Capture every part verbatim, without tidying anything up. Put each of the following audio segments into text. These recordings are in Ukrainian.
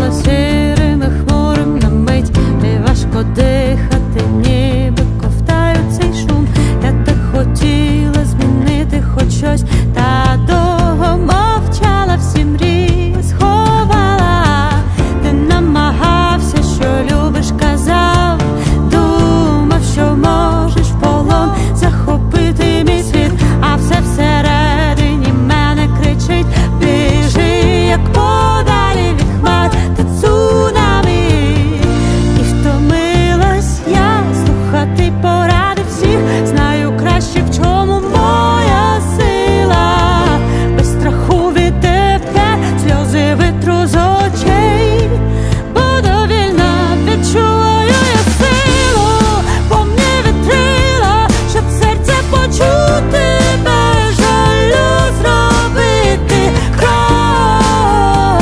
стало сірим і хмурим на мить, і важко дихати, ніби ковтаю цей шум. Я так хотіла змінити хоч щось, та довго мовчала, всі мрії сховала. Ти намагався, що любиш, казав, думав, що можеш в полон захопити мій світ, а все всередині мене кричить: біжи, як подалі від хмар та цунамі. І втомилась я слухати поради всіх, знаю краще, в чому моя сила. Без страху від тебе сльози витру з очей, буду вільна, відчую я силу, помні вітрила, щоб серце почути, без жалю зробити крок,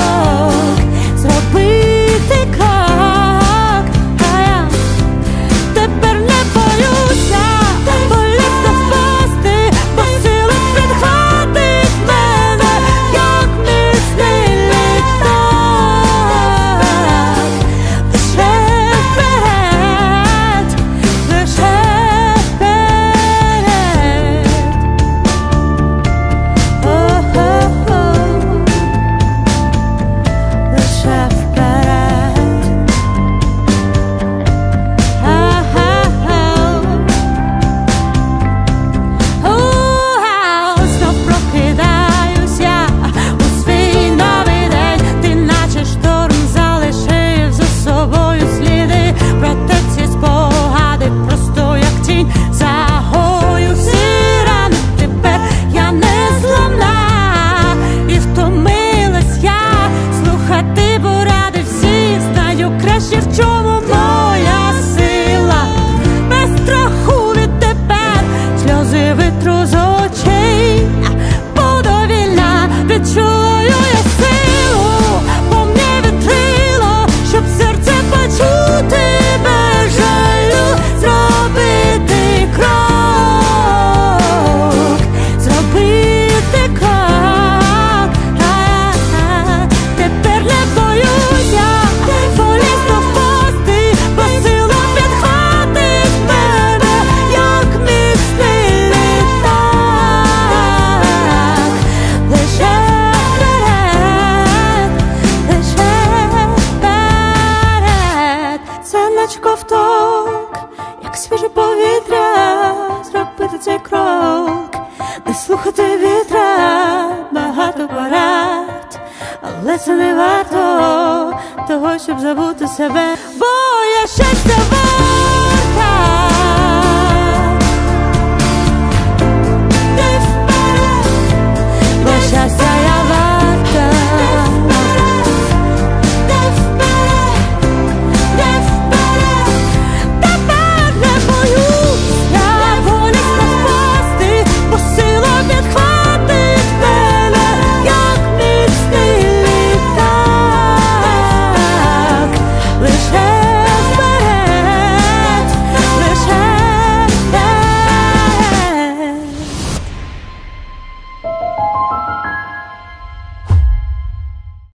зробити крок. А я тепер не боюся полізти впасти, бо сила підхватить мене, як міцний літак. Лише вперед, лише вперед. О-хо-хо. Лише вперед. А-ха-ха. У-ха. Знов прокидаюсь я у свій новий день. Ти наче шторм залишив за собою сліди, проте ці спогади просто як тінь загою всі рани. Тепер я не зламна, і втомилась я слухати поради всі, знаю краще, в чому моя сила. Без страху від тепер сльози витру з очей, буду вільна, відчую я силу, помні вітрило, щоб серце почути, без жалю зробити крок, зробити крок. А-а-а. Тепер не боюся полізти впасти, бо сила підхватить мене, як міцний літак. Лише вперед, лише вперед. Це наче ковток, як свіже повітря, зробити цей крок, не слухати вітра, багато порад, але це не варто того, щоб забути себе, бо я щастя